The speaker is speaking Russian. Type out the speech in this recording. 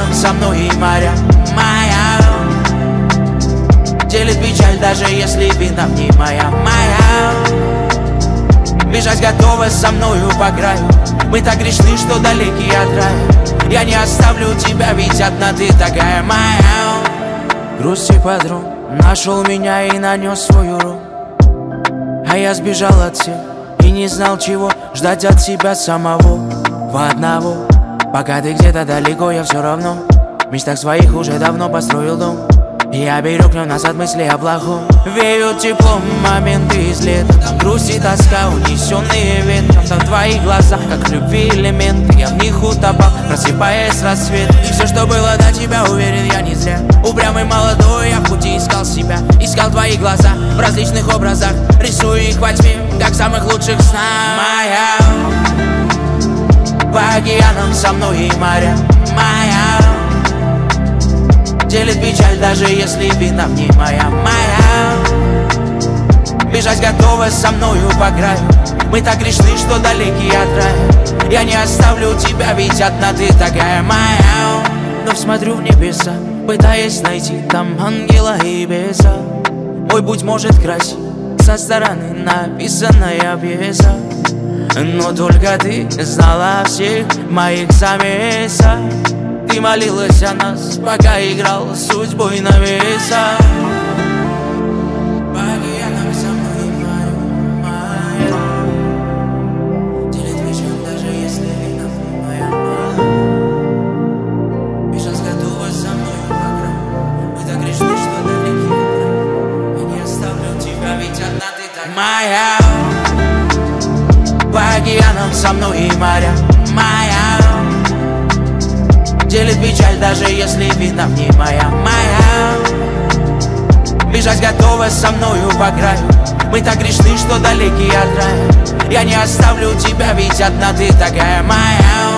океаном со мной и моря моя делит печаль, даже если вина в ней моя. Бежать готова со мною по краю. Мы так грешны, что далеки от рая. Я не оставлю тебя, ведь одна ты такая моя. Грусти подруг нашел меня и нанес свою руку. А я сбежал от всех и не знал, чего ждать от себя самого, в одного. Пока ты где-то далеко, я все равно в мечтах своих уже давно построил дом. Я берег нас от мыслей о плохом. Веют теплом моменты из лета. Там грусть и тоска, унесенные ветром. Там в твоих глазах, как любви элементы. Я в них утопал, просыпаясь с рассвета. И все, что было до тебя, уверен, я не зря. Упрямый молодой, я в пути искал себя. Искал твои глаза в различных образах. Рисую их во тьме, как в самых лучших снах. Моя по океанам со мной и моря моя делит печаль, даже если вина в ней моя. Бежать готова со мною по краю. Мы так грешны, что далеки от рая. Я не оставлю тебя, ведь одна ты такая моя. Но смотрю в небеса, пытаясь найти там ангела и беса. Мой путь может красить со стороны написанная пьеса. Но только ты знала о всех моих замесах. Ты молилась о нас, пока играл судьбой на весах. По океанам со мной и моя делит печаль, даже если вина моя. Бежать готова со мной по краю. Мы так грешны, что далеки от рая. Я не оставлю тебя, ведь одна ты так моя. По океанам со мной и моря моя делит печаль, даже если вина в ней моя. Бежать готова со мною по краю. Мы так грешны, что далеки от рая. Я не оставлю тебя, ведь одна ты такая моя.